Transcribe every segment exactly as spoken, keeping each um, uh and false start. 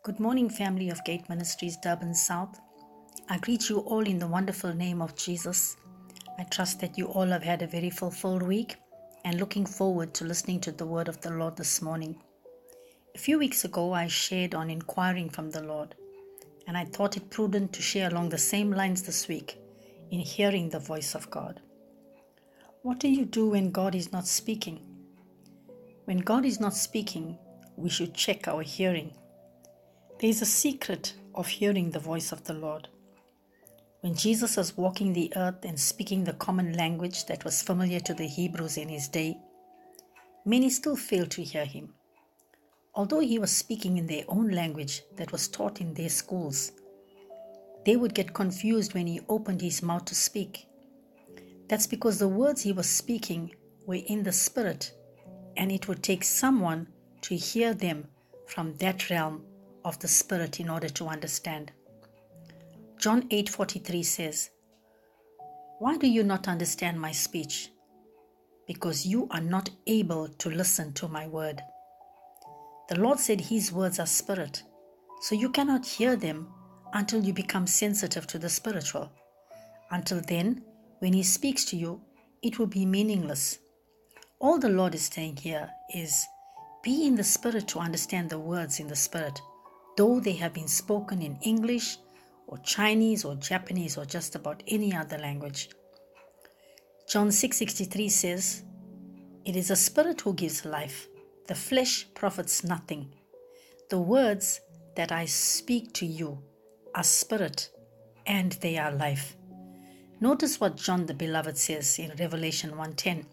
Good morning, family of Gate Ministries, Durban South. I greet you all in the wonderful name of Jesus. I trust that you all have had a very fulfilled week and looking forward to listening to the word of the Lord this morning. A few weeks ago, I shared on inquiring from the Lord, and I thought it prudent to share along the same lines this week in hearing the voice of God. What do you do when God is not speaking? When God is not speaking, we should check our hearing. There is a secret of hearing the voice of the Lord. When Jesus was walking the earth and speaking the common language that was familiar to the Hebrews in his day, many still failed to hear him. Although he was speaking in their own language that was taught in their schools, they would get confused when he opened his mouth to speak. That's because the words he was speaking were in the Spirit, and it would take someone to hear them from that realm of the Spirit in order to understand. John eight forty-three says, "Why do you not understand my speech? Because you are not able to listen to my word." The Lord said his words are spirit, so you cannot hear them until you become sensitive to the spiritual. Until then, when he speaks to you, it will be meaningless. All the Lord is saying here is, be in the Spirit to understand the words in the Spirit, though they have been spoken in English or Chinese or Japanese or just about any other language. John six sixty-three says, "It is the Spirit who gives life. The flesh profits nothing. The words that I speak to you are spirit and they are life." Notice what John the Beloved says in Revelation one ten.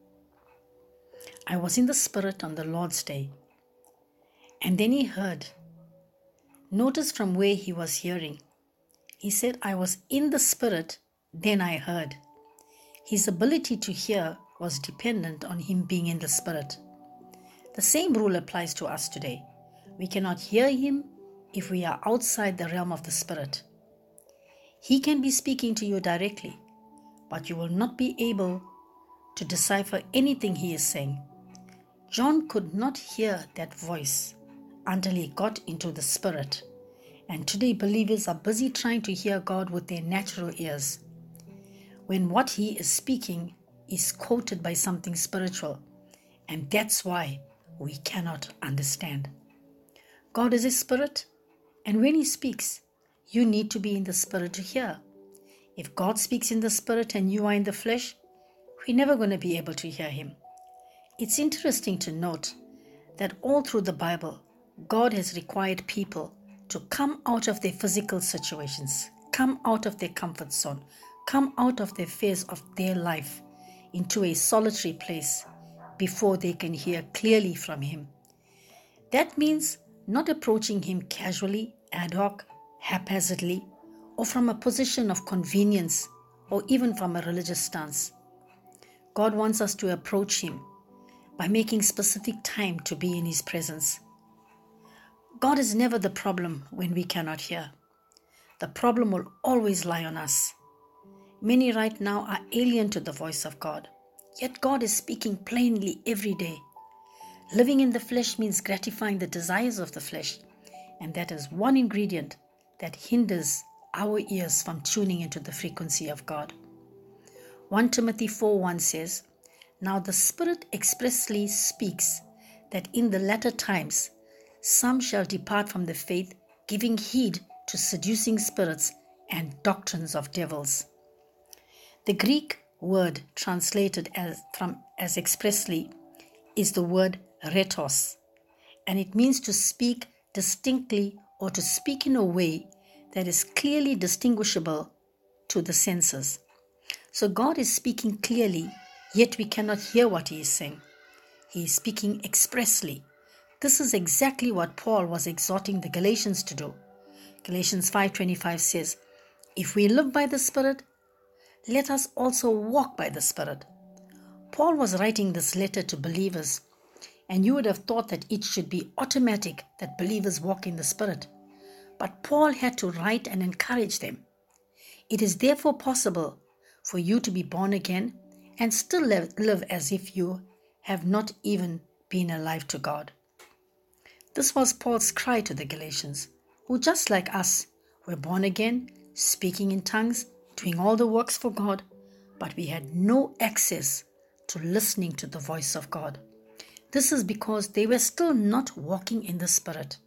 "I was in the Spirit on the Lord's day." And then he heard. Notice from where he was hearing. He said, "I was in the Spirit, then I heard." His ability to hear was dependent on him being in the Spirit. The same rule applies to us today. We cannot hear him if we are outside the realm of the Spirit. He can be speaking to you directly, but you will not be able to decipher anything he is saying. John could not hear that voice until he got into the Spirit. And today believers are busy trying to hear God with their natural ears, when what he is speaking is quoted by something spiritual, and that's why we cannot understand. God is a spirit, and when he speaks, you need to be in the Spirit to hear. If God speaks in the Spirit and you are in the flesh, we're never going to be able to hear him. It's interesting to note that all through the Bible, God has required people to come out of their physical situations, come out of their comfort zone, come out of the affairs of their life into a solitary place before they can hear clearly from him. That means not approaching him casually, ad hoc, haphazardly, or from a position of convenience, or even from a religious stance. God wants us to approach him by making specific time to be in his presence. God is never the problem when we cannot hear. The problem will always lie on us. Many right now are alien to the voice of God, yet God is speaking plainly every day. Living in the flesh means gratifying the desires of the flesh, and that is one ingredient that hinders our ears from tuning into the frequency of God. First Timothy four one says, "Now the Spirit expressly speaks that in the latter times some shall depart from the faith, giving heed to seducing spirits and doctrines of devils." The Greek word translated as from as expressly is the word rhetos, and it means to speak distinctly or to speak in a way that is clearly distinguishable to the senses. So God is speaking clearly, yet we cannot hear what he is saying. He is speaking expressly. This is exactly what Paul was exhorting the Galatians to do. Galatians five twenty-five says, "If we live by the Spirit, let us also walk by the Spirit." Paul was writing this letter to believers, and you would have thought that it should be automatic that believers walk in the Spirit. But Paul had to write and encourage them. It is therefore possible for you to be born again and still live, live as if you have not even been alive to God. This was Paul's cry to the Galatians, who just like us were born again, speaking in tongues, doing all the works for God, but we had no access to listening to the voice of God. This is because they were still not walking in the Spirit.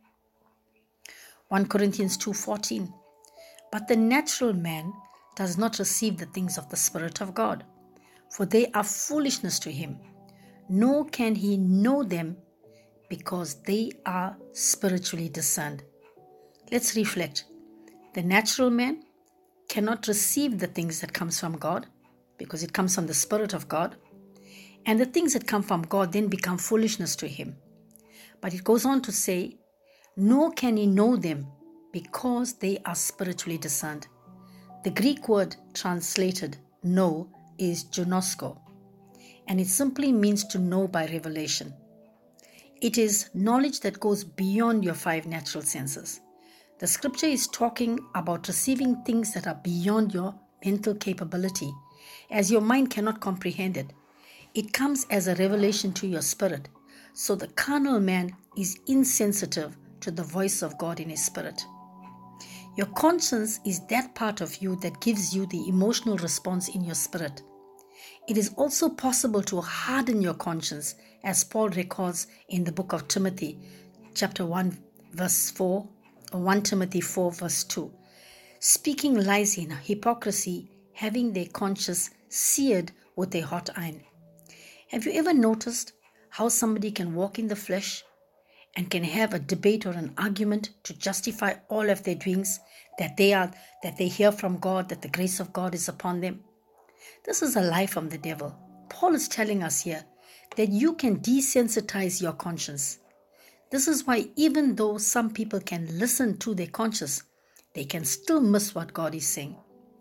First Corinthians two fourteen. But the natural man does not receive the things of the Spirit of God, for they are foolishness to him, nor can he know them because they are spiritually discerned. Let's reflect. The natural man cannot receive the things that comes from God because it comes from the Spirit of God, and the things that come from God then become foolishness to him. But it goes on to say, nor can he know them because they are spiritually discerned. The Greek word translated know is gnosko, and it simply means to know by revelation. It is knowledge that goes beyond your five natural senses. The scripture is talking about receiving things that are beyond your mental capability, as your mind cannot comprehend it. It comes as a revelation to your spirit. So the carnal man is insensitive to the voice of God in his spirit. Your conscience is that part of you that gives you the emotional response in your spirit. It is also possible to harden your conscience, as Paul records in the book of Timothy, chapter one, verse four, or First Timothy four, verse two. Speaking lies in hypocrisy, having their conscience seared with a hot iron. Have you ever noticed how somebody can walk in the flesh and can have a debate or an argument to justify all of their doings, that they are, that they hear from God, that the grace of God is upon them? This is a lie from the devil. Paul is telling us here that you can desensitize your conscience. This is why even though some people can listen to their conscience, they can still miss what God is saying.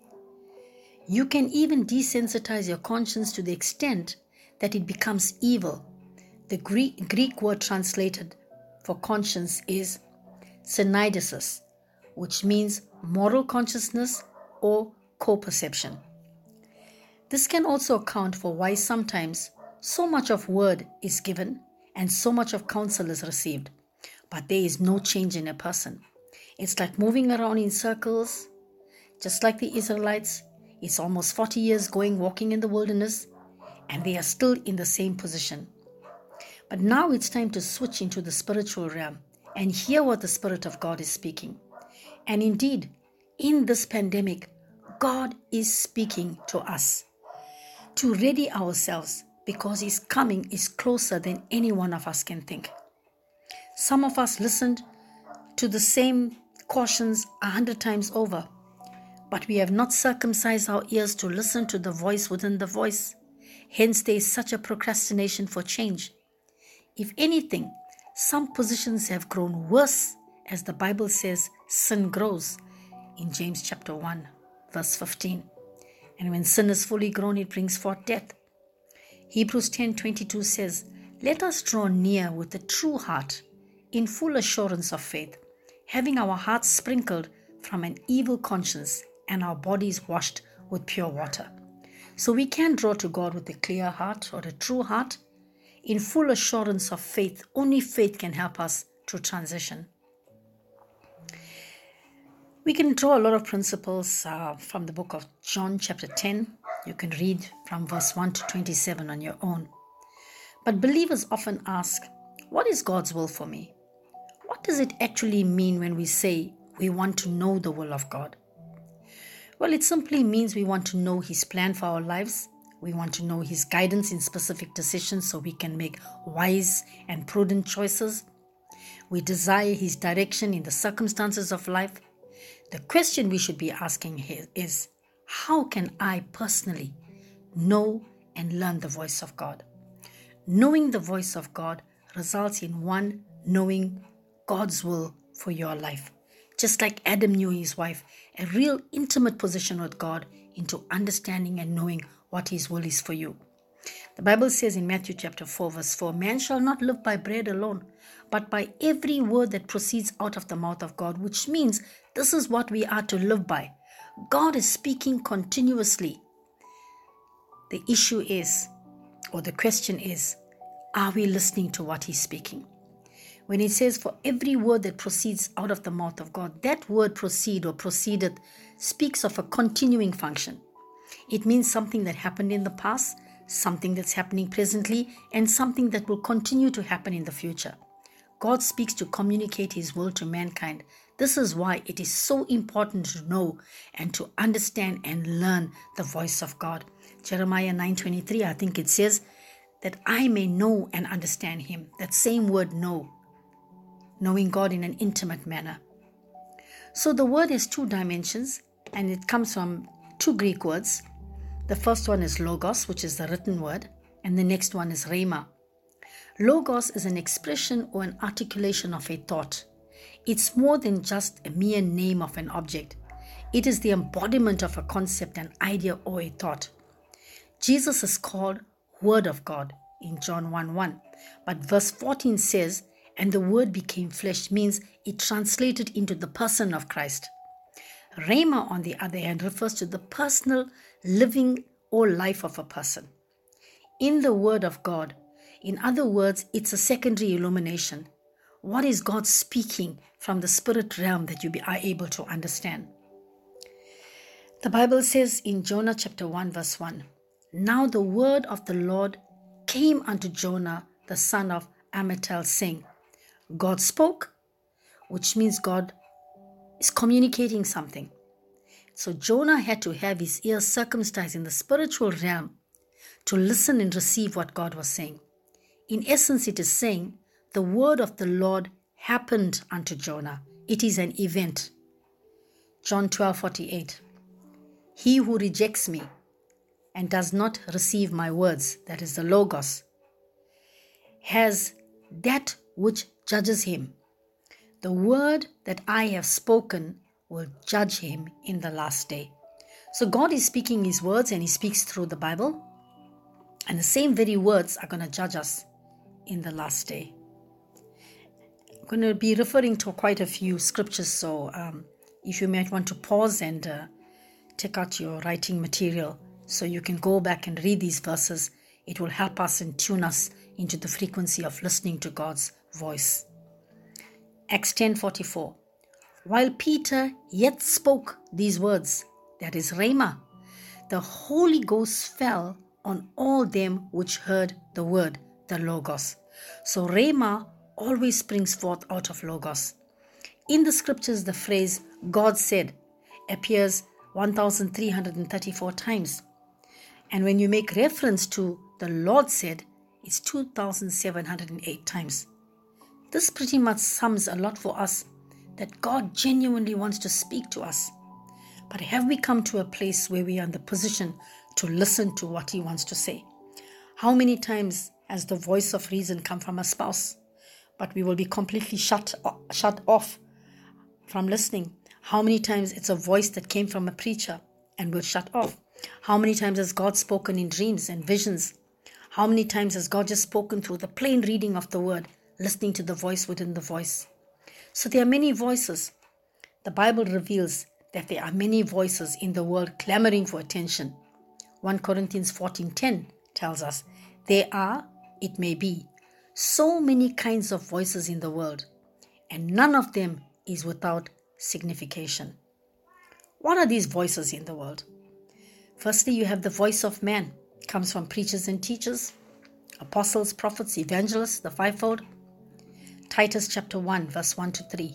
You can even desensitize your conscience to the extent that it becomes evil. The Greek, Greek word translated for conscience is syneidesis, which means moral consciousness or co-perception. This can also account for why sometimes so much of word is given and so much of counsel is received, but there is no change in a person. It's like moving around in circles, just like the Israelites. It's almost forty years going walking in the wilderness, and they are still in the same position. But now it's time to switch into the spiritual realm and hear what the Spirit of God is speaking. And indeed, in this pandemic, God is speaking to us to ready ourselves, because His coming is closer than any one of us can think. Some of us listened to the same cautions a hundred times over, but we have not circumcised our ears to listen to the voice within the voice. Hence, there is such a procrastination for change. If anything, some positions have grown worse, as the Bible says sin grows in James chapter one, verse fifteen. And when sin is fully grown, it brings forth death. Hebrews ten twenty-two says, let us draw near with a true heart, in full assurance of faith, having our hearts sprinkled from an evil conscience and our bodies washed with pure water. So we can draw to God with a clear heart or a true heart, in full assurance of faith. Only faith can help us to transition. We can draw a lot of principles uh, from the book of John chapter ten. You can read from verse one to twenty-seven on your own. But believers often ask, what is God's will for me? What does it actually mean when we say we want to know the will of God? Well, it simply means we want to know His plan for our lives. We want to know His guidance in specific decisions so we can make wise and prudent choices. We desire His direction in the circumstances of life. The question we should be asking is, how can I personally know and learn the voice of God? Knowing the voice of God results in one, knowing God's will for your life. Just like Adam knew his wife, a real intimate position with God into understanding and knowing what His will is for you. The Bible says in Matthew chapter four, verse four, man shall not live by bread alone, but by every word that proceeds out of the mouth of God, which means this is what we are to live by. God is speaking continuously. The issue is, or the question is, are we listening to what He's speaking? when it says for every word that proceeds out of the mouth of God, that word proceed or proceeded speaks of a continuing function. It means something that happened in the past, something that's happening presently, and something that will continue to happen in the future. God speaks to communicate His will to mankind. This is why it is so important to know and to understand and learn the voice of God. Jeremiah nine twenty-three, I think it says, that I may know and understand Him. That same word know, knowing God in an intimate manner. So the word has two dimensions, and it comes from two Greek words. The first one is logos, which is the written word, and the next one is rhema. Logos is an expression or an articulation of a thought. It's more than just a mere name of an object. It is the embodiment of a concept, an idea, or a thought. Jesus is called Word of God in John one one, but verse fourteen says, and the Word became flesh, means it translated into the person of Christ. Rhema, on the other hand, refers to the personal living or life of a person. In the Word of God, in other words, it's a secondary illumination. What is God speaking from the spirit realm that you are able to understand? The Bible says in Jonah chapter one verse one, now the word of the Lord came unto Jonah, the son of Amittai, saying, God spoke, which means God is communicating something. So Jonah had to have his ears circumcised in the spiritual realm to listen and receive what God was saying. In essence, it is saying the word of the Lord happened unto Jonah. It is an event. John twelve forty-eight. He who rejects me and does not receive my words, that is the logos, has that which judges him. The word that I have spoken will judge him in the last day. So God is speaking His words, and He speaks through the Bible. And the same very words are going to judge us in the last day. I'm going to be referring to quite a few scriptures, so um, if you might want to pause and uh, take out your writing material so you can go back and read these verses, it will help us and tune us into the frequency of listening to God's voice. Acts ten forty-four. While Peter yet spoke these words, that is rhema, the Holy Ghost fell on all them which heard the word, the logos. So rhema always springs forth out of logos. In the scriptures, the phrase God said appears one thousand three hundred thirty-four times. And when you make reference to the Lord said, it's two thousand seven hundred eight times. This pretty much sums a lot for us, that God genuinely wants to speak to us. But have we come to a place where we are in the position to listen to what He wants to say? How many times has the voice of reason come from a spouse, but we will be completely shut, shut off from listening? How many times it's a voice that came from a preacher and we'll shut off? How many times has God spoken in dreams and visions? How many times has God just spoken through the plain reading of the word, listening to the voice within the voice? So there are many voices. The Bible reveals that there are many voices in the world clamoring for attention. First Corinthians fourteen ten tells us, there are, it may be, so many kinds of voices in the world, and none of them is without signification. What are these voices in the world? Firstly, you have the voice of man. It comes from preachers and teachers, apostles, prophets, evangelists, the fivefold. Titus chapter one, verse one to three.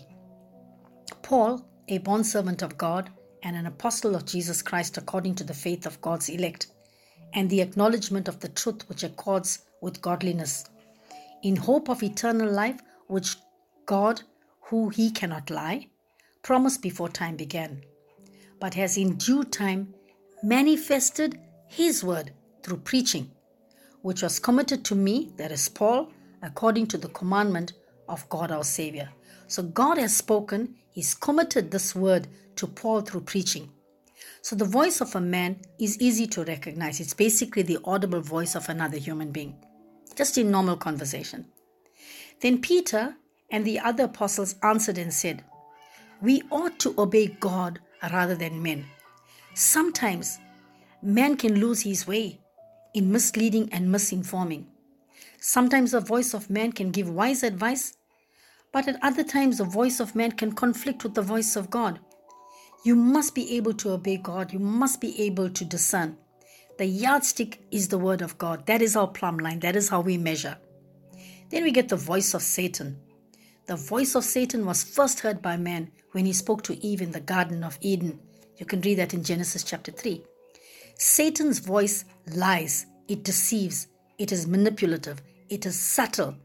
Paul, a bondservant of God and an apostle of Jesus Christ according to the faith of God's elect, and the acknowledgement of the truth which accords with godliness, in hope of eternal life, which God, who He cannot lie, promised before time began, but has in due time manifested His word through preaching, which was committed to me, that is Paul, according to the commandment of God our Savior. So God has spoken, He's committed this word to Paul through preaching. So the voice of a man is easy to recognize. It's basically the audible voice of another human being, just in normal conversation. Then Peter and the other apostles answered and said, we ought to obey God rather than men. Sometimes man can lose his way in misleading and misinforming. Sometimes the voice of man can give wise advice, But at other times, the voice of man can conflict with the voice of God. You must be able to obey God. You must be able to discern. The yardstick is the word of God. That is our plumb line. That is how we measure. Then we get the voice of Satan. The voice of Satan was first heard by man when he spoke to Eve in the Garden of Eden. You can read that in Genesis chapter three. Satan's voice lies. It deceives. It is manipulative. It is subtle.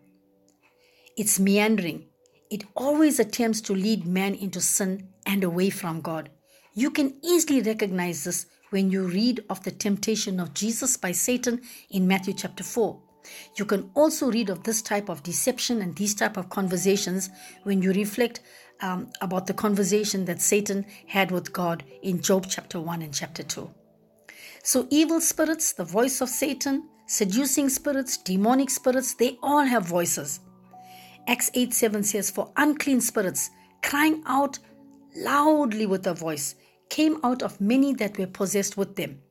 It's meandering. It always attempts to lead man into sin and away from God. You can easily recognize this when you read of the temptation of Jesus by Satan in Matthew chapter four. You can also read of this type of deception and these type of conversations when you reflect um, about the conversation that Satan had with God in Job chapter one and chapter two. So evil spirits, the voice of Satan, seducing spirits, demonic spirits, they all have voices. Acts eight seven says, for unclean spirits, crying out loudly with a voice, came out of many that were possessed with them.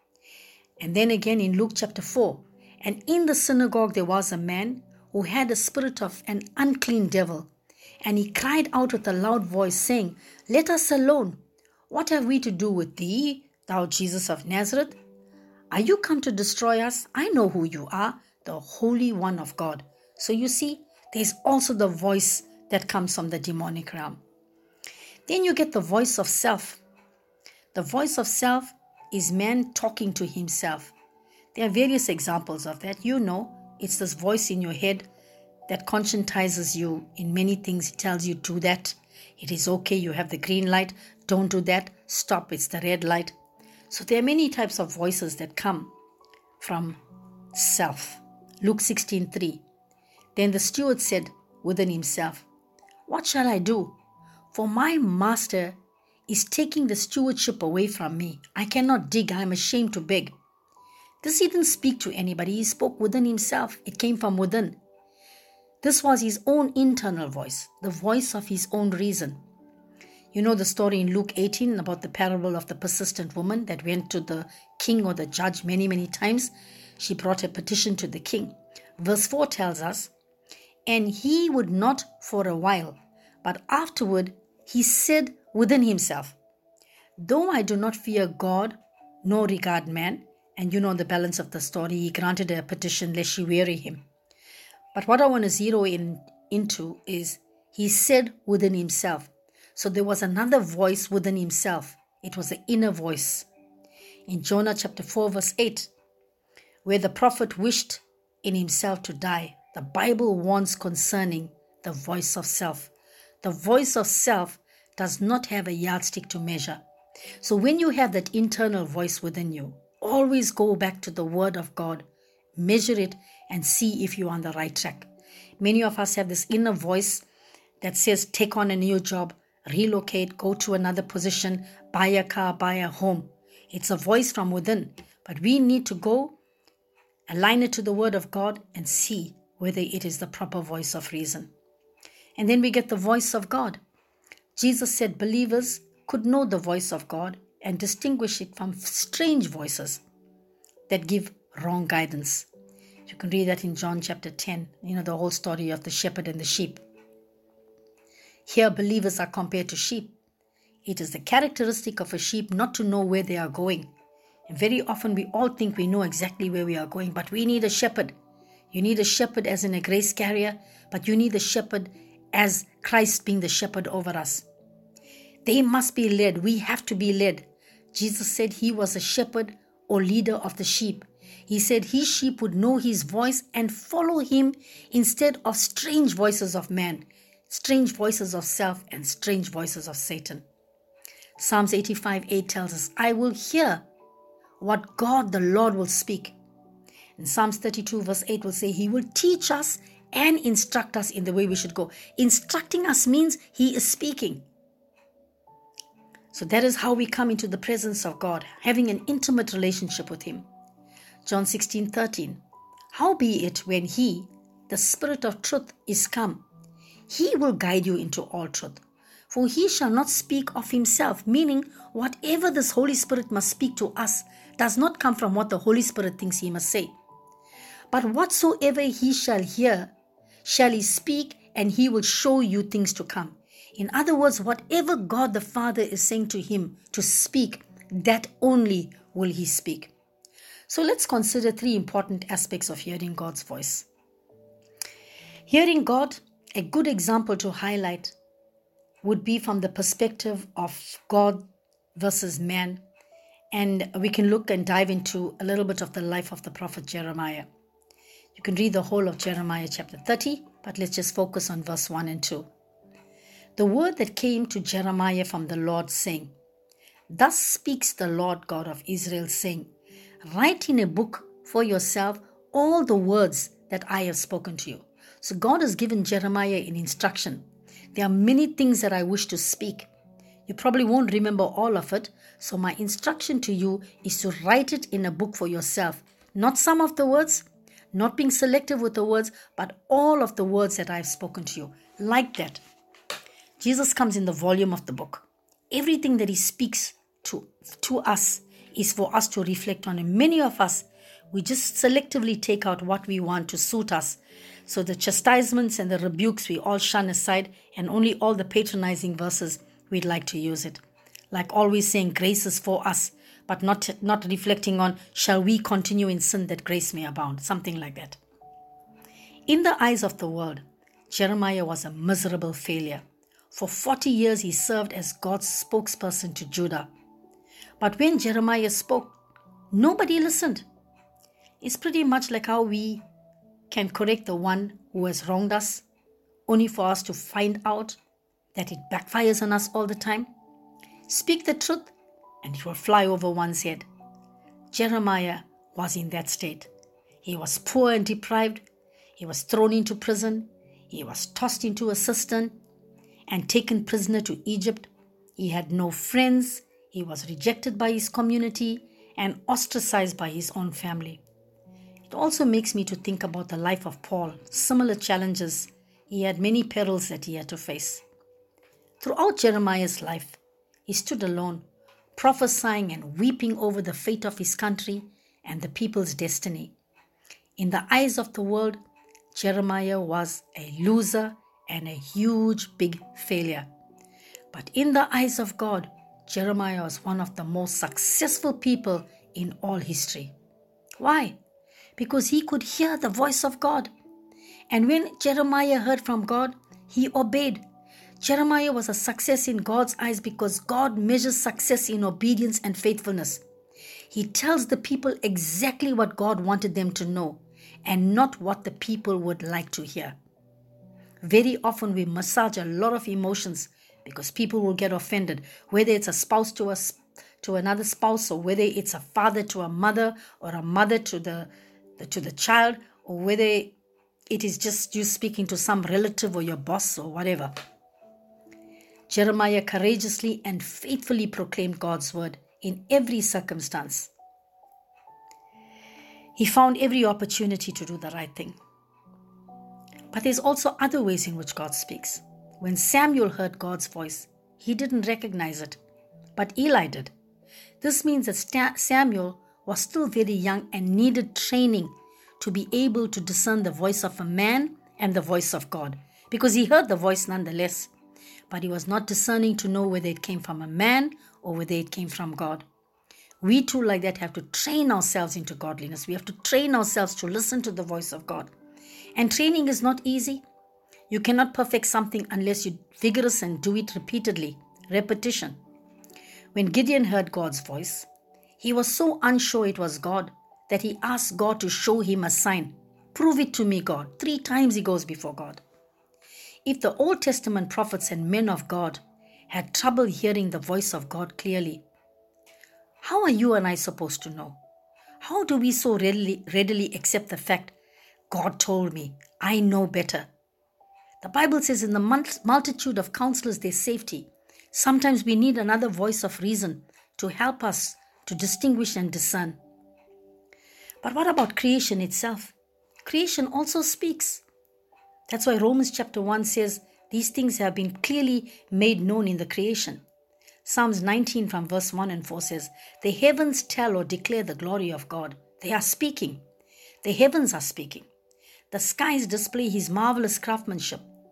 And then again in Luke chapter four, and in the synagogue there was a man who had a spirit of an unclean devil, and he cried out with a loud voice, saying, let us alone. What have we to do with thee, thou Jesus of Nazareth? Are you come to destroy us? I know who you are, the Holy One of God. So you see, there's also the voice that comes from the demonic realm. Then you get the voice of self. The voice of self is man talking to himself. There are various examples of that. You know, it's this voice in your head that conscientizes you in many things. It tells you, do that. It is okay. You have the green light. Don't do that. Stop. It's the red light. So there are many types of voices that come from self. Luke sixteen three. Then the steward said within himself, what shall I do? For my master is taking the stewardship away from me. I cannot dig. I am ashamed to beg. This he didn't speak to anybody. He spoke within himself. It came from within. This was his own internal voice, the voice of his own reason. You know the story in Luke eighteen about the parable of the persistent woman that went to the king or the judge many, many times. She brought a petition to the king. Verse four tells us, and he would not for a while, but afterward he said within himself, though I do not fear God nor regard man, and you know the balance of the story, he granted her a petition lest she weary him. But what I want to zero in into is he said within himself. So there was another voice within himself. It was the inner voice. In Jonah chapter four verse eight, where the prophet wished in himself to die, the Bible warns concerning the voice of self. The voice of self does not have a yardstick to measure. So when you have that internal voice within you, always go back to the word of God, measure it and see if you're on the right track. Many of us have this inner voice that says take on a new job, relocate, go to another position, buy a car, buy a home. It's a voice from within, but we need to go align it to the word of God and see whether it is the proper voice of reason. And then we get the voice of God. Jesus said believers could know the voice of God and distinguish it from strange voices that give wrong guidance. You can read that in John chapter ten, you know, the whole story of the shepherd and the sheep. Here believers are compared to sheep. It is the characteristic of a sheep not to know where they are going. And very often we all think we know exactly where we are going, but we need a shepherd. You need a shepherd as in a grace carrier, but you need a shepherd as Christ being the shepherd over us. They must be led. We have to be led. Jesus said he was a shepherd or leader of the sheep. He said his sheep would know his voice and follow him instead of strange voices of man, strange voices of self, and strange voices of Satan. Psalms eighty-five eight tells us, I will hear what God the Lord will speak. And Psalms thirty-two verse eight will say, he will teach us and instruct us in the way we should go. Instructing us means he is speaking. So that is how we come into the presence of God, having an intimate relationship with him. John sixteen thirteen. Howbeit when he, the Spirit of truth, is come, he will guide you into all truth. For he shall not speak of himself, meaning whatever this Holy Spirit must speak to us does not come from what the Holy Spirit thinks he must say. But whatsoever he shall hear, shall he speak, and he will show you things to come. In other words, whatever God the Father is saying to him to speak, that only will he speak. So let's consider three important aspects of hearing God's voice. Hearing God, a good example to highlight would be from the perspective of God versus man. And we can look and dive into a little bit of the life of the prophet Jeremiah. You can read the whole of Jeremiah chapter thirty, but let's just focus on verse one and two. The word that came to Jeremiah from the Lord, saying, Thus speaks the Lord God of Israel, saying, Write in a book for yourself all the words that I have spoken to you. So God has given Jeremiah an instruction. There are many things that I wish to speak. You probably won't remember all of it. So my instruction to you is to write it in a book for yourself. Not some of the words, not being selective with the words, but all of the words that I've spoken to you. Like that. Jesus comes in the volume of the book. Everything that he speaks to, to us is for us to reflect on. And many of us, we just selectively take out what we want to suit us. So the chastisements and the rebukes we all shun aside, and only all the patronizing verses we'd like to use it. Like always saying grace is for us, but not, not reflecting on shall we continue in sin that grace may abound, something like that. In the eyes of the world, Jeremiah was a miserable failure. For forty years he served as God's spokesperson to Judah. But when Jeremiah spoke, nobody listened. It's pretty much like how we can correct the one who has wronged us, only for us to find out that it backfires on us all the time. Speak the truth and it will fly over one's head. Jeremiah was in that state. He was poor and deprived. He was thrown into prison. He was tossed into a cistern and taken prisoner to Egypt. He had no friends. He was rejected by his community and ostracized by his own family. It also makes me to think about the life of Paul. Similar challenges. He had many perils that he had to face. Throughout Jeremiah's life, he stood alone, prophesying and weeping over the fate of his country and the people's destiny. In the eyes of the world, Jeremiah was a loser and a huge, big failure. But in the eyes of God, Jeremiah was one of the most successful people in all history. Why? Because he could hear the voice of God. And when Jeremiah heard from God, he obeyed. Jeremiah was a success in God's eyes because God measures success in obedience and faithfulness. He tells the people exactly what God wanted them to know and not what the people would like to hear. Very often we massage a lot of emotions because people will get offended, whether it's a spouse to a, to another spouse, or whether it's a father to a mother, or a mother to the, the to the child, or whether it is just you speaking to some relative or your boss or whatever. Jeremiah courageously and faithfully proclaimed God's word in every circumstance. He found every opportunity to do the right thing. But there's also other ways in which God speaks. When Samuel heard God's voice, he didn't recognize it, but Eli did. This means that Samuel was still very young and needed training to be able to discern the voice of a man and the voice of God, because he heard the voice nonetheless, but he was not discerning to know whether it came from a man or whether it came from God. We too, like that, have to train ourselves into godliness. We have to train ourselves to listen to the voice of God. And training is not easy. You cannot perfect something unless you're vigorous and do it repeatedly. Repetition. When Gideon heard God's voice, he was so unsure it was God that he asked God to show him a sign. Prove it to me, God. Three times he goes before God. If the Old Testament prophets and men of God had trouble hearing the voice of God clearly, how are you and I supposed to know? How do we so readily, readily accept the fact, God told me, I know better? The Bible says in the multitude of counselors there's safety. Sometimes we need another voice of reason to help us to distinguish and discern. But what about creation itself? Creation also speaks. That's why Romans chapter one says these things have been clearly made known in the creation. Psalms nineteen from verse one and four says, the heavens tell or declare the glory of God. They are speaking. The heavens are speaking. The skies display his marvelous craftsmanship.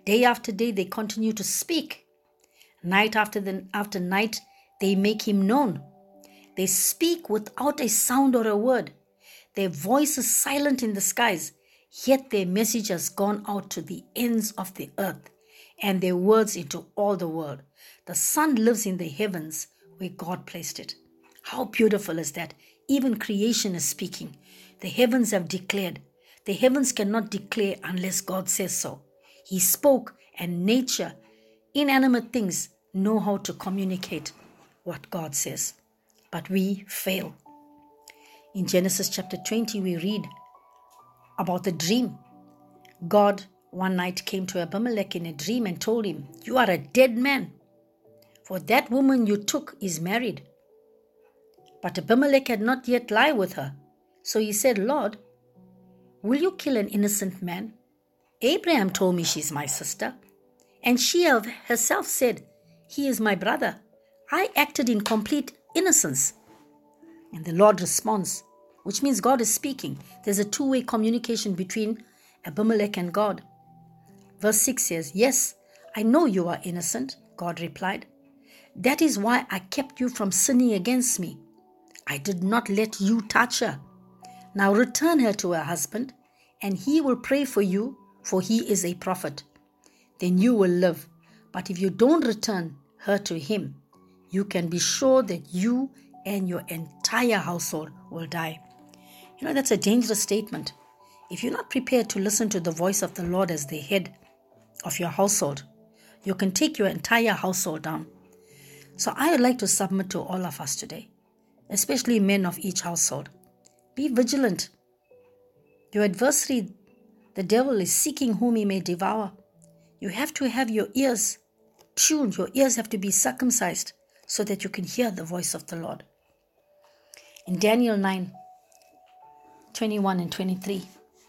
Day after day, they continue to speak. Night after, the, after night, they make him known. They speak without a sound or a word. Their voice is silent in the skies, yet their message has gone out to the ends of the earth, and their words into all the world. The sun lives in the heavens where God placed it. How beautiful is that? Even creation is speaking. The heavens have declared. The heavens cannot declare unless God says so. He spoke, and nature, inanimate things, know how to communicate what God says. But we fail. In Genesis chapter twenty, we read about the dream. God one night came to Abimelech in a dream and told him, "You are a dead man, for that woman you took is married." But Abimelech had not yet lie with her. So he said, "Lord, will you kill an innocent man? Abraham told me she's my sister, and she of herself said, he is my brother. I acted in complete innocence." And the Lord responds, which means God is speaking. There's a two-way communication between Abimelech and God. Verse six says, "Yes, I know you are innocent," God replied. "That is why I kept you from sinning against me. I did not let you touch her. Now return her to her husband, and he will pray for you, for he is a prophet. Then you will live. But if you don't return her to him, you can be sure that you and your entire household will die." You know, that's a dangerous statement. If you're not prepared to listen to the voice of the Lord as the head of your household, you can take your entire household down. So I would like to submit to all of us today, especially men of each household. Be vigilant. Your adversary, the devil, is seeking whom he may devour. You have to have your ears tuned. Your ears have to be circumcised so that you can hear the voice of the Lord. In Daniel nine, twenty-one and twenty-three,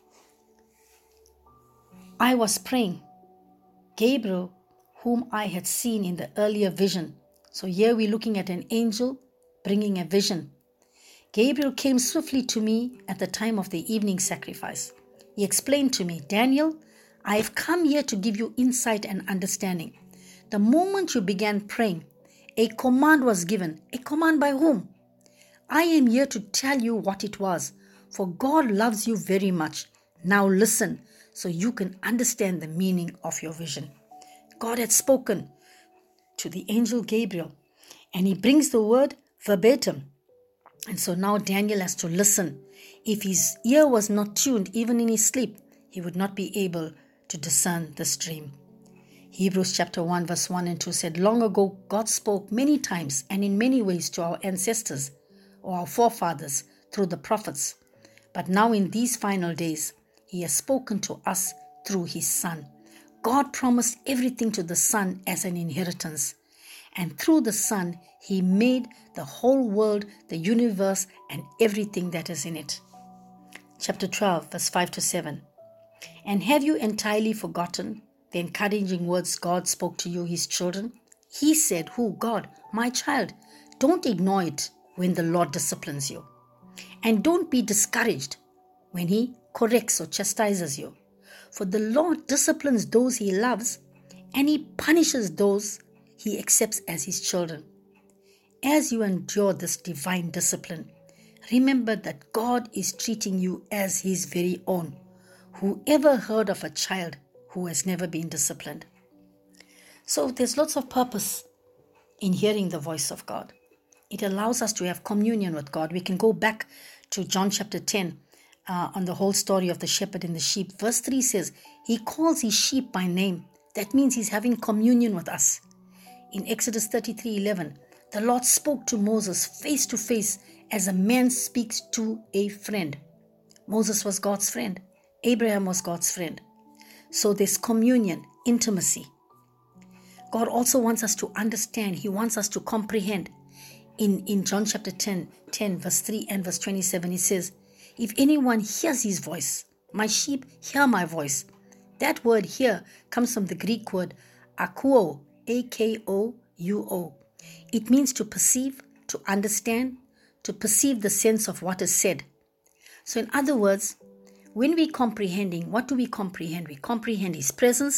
"I was praying. Gabriel, whom I had seen in the earlier vision." So here we're looking at an angel bringing a vision. "Gabriel came swiftly to me at the time of the evening sacrifice. He explained to me, 'Daniel, I have come here to give you insight and understanding. The moment you began praying, a command was given.'" A command by whom? "I am here to tell you what it was, for God loves you very much. Now listen, so you can understand the meaning of your vision." God had spoken to the angel Gabriel, and he brings the word verbatim. And so now Daniel has to listen. If his ear was not tuned, even in his sleep, he would not be able to discern this dream. Hebrews chapter one verse one and two said, "Long ago God spoke many times and in many ways to our ancestors or our forefathers through the prophets. But now in these final days, he has spoken to us through his Son." God promised everything to the Son as an inheritance. And through the Son, he made the whole world, the universe, and everything that is in it. Chapter twelve, verse five to seven. "And have you entirely forgotten the encouraging words God spoke to you, his children? He said," who? God, "My child, don't ignore it when the Lord disciplines you. And don't be discouraged when he corrects or chastises you. For the Lord disciplines those he loves, and he punishes those he accepts as his children. As you endure this divine discipline, remember that God is treating you as his very own. Who ever heard of a child who has never been disciplined?" So there's lots of purpose in hearing the voice of God. It allows us to have communion with God. We can go back to John chapter ten uh, on the whole story of the shepherd and the sheep. Verse three says, he calls his sheep by name. That means he's having communion with us. In Exodus thirty-three eleven, the Lord spoke to Moses face to face as a man speaks to a friend. Moses was God's friend. Abraham was God's friend. So there's communion, intimacy. God also wants us to understand. He wants us to comprehend. In, in John chapter ten, ten, verse three and verse twenty-seven, it says, "If anyone hears his voice, my sheep hear my voice." That word here comes from the Greek word akouo, A K O U O. It means to perceive, to understand, to perceive the sense of what is said. So in other words, when we're comprehending, what do we comprehend? We comprehend his presence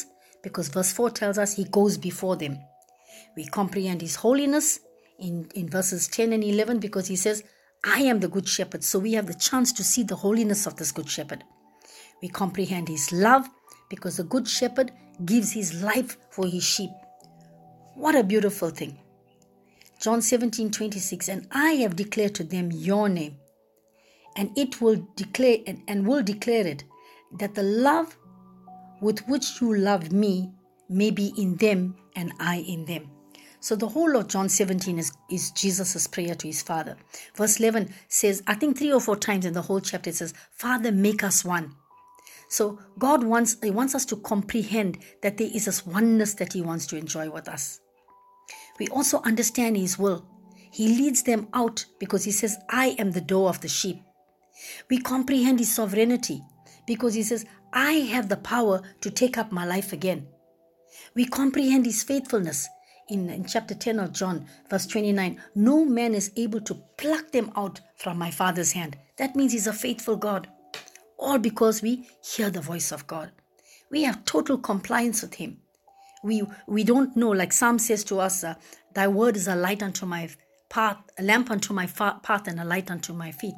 because verse four tells us he goes before them. We comprehend his holiness in, in verses ten and eleven because he says, I am the good shepherd. So we have the chance to see the holiness of this good shepherd. We comprehend his love because the good shepherd gives his life for his sheep. What a beautiful thing. John seventeen twenty-six, and I have declared to them your name, and it will declare and, and will declare it, that the love with which you love me may be in them and I in them. So the whole of John seventeen is, is Jesus' prayer to his Father. Verse eleven says, I think three or four times in the whole chapter it says, Father, make us one. So God wants, he wants us to comprehend that there is this oneness that he wants to enjoy with us. We also understand his will. He leads them out because he says, I am the door of the sheep. We comprehend his sovereignty because he says, I have the power to take up my life again. We comprehend his faithfulness. In, in chapter ten of John, verse twenty-nine, no man is able to pluck them out from my Father's hand. That means he's a faithful God. All because we hear the voice of God. We have total compliance with him. We we don't know, like Psalm says to us, uh, thy word is a light unto my path, a lamp unto my fa- path and a light unto my feet.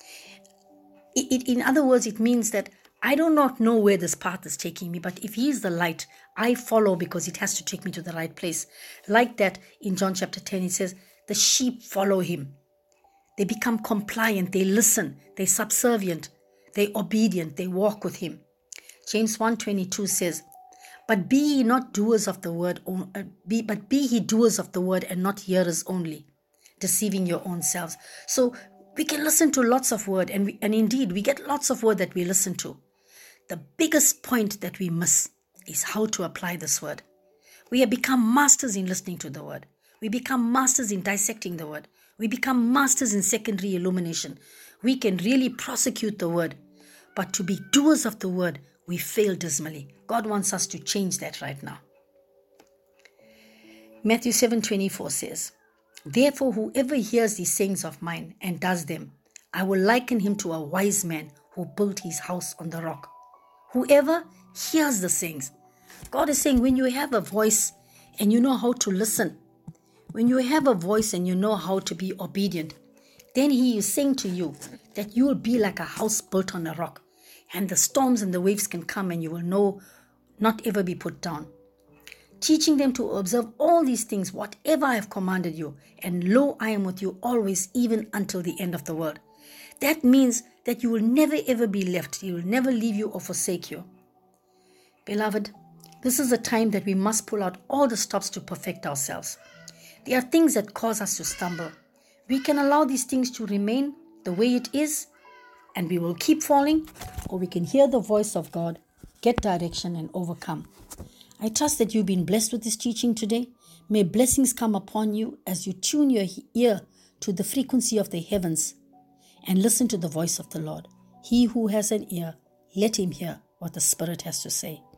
It, it, in other words, it means that I do not know where this path is taking me, but if he is the light, I follow because it has to take me to the right place. Like that in John chapter ten, it says, the sheep follow him. They become compliant, they listen, they're subservient, they're obedient, they walk with him. James one twenty-two says, But be ye not doers of the word, uh, be, but be ye doers of the word and not hearers only, deceiving your own selves. So we can listen to lots of word, and we, and indeed we get lots of word that we listen to. The biggest point that we miss is how to apply this word. We have become masters in listening to the word. We become masters in dissecting the word. We become masters in secondary illumination. We can really prosecute the word, but to be doers of the word, we fail dismally. God wants us to change that right now. Matthew seven twenty-four says, Therefore whoever hears these sayings of mine and does them, I will liken him to a wise man who built his house on the rock. Whoever hears the sayings. God is saying when you have a voice and you know how to listen, when you have a voice and you know how to be obedient, then he is saying to you that you will be like a house built on a rock. And the storms and the waves can come and you will know not ever be put down. Teaching them to observe all these things, whatever I have commanded you. And lo, I am with you always, even until the end of the world. That means that you will never ever be left. He will never leave you or forsake you. Beloved, this is a time that we must pull out all the stops to perfect ourselves. There are things that cause us to stumble. We can allow these things to remain the way it is, and we will keep falling, or we can hear the voice of God, get direction, and overcome. I trust that you've been blessed with this teaching today. May blessings come upon you as you tune your ear to the frequency of the heavens and listen to the voice of the Lord. He who has an ear, let him hear what the Spirit has to say.